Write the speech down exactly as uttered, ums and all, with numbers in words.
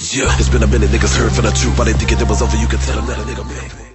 Yeah, it's been a minute, niggas heard for the truth. I didn't think it was over, you could tell them that a nigga made.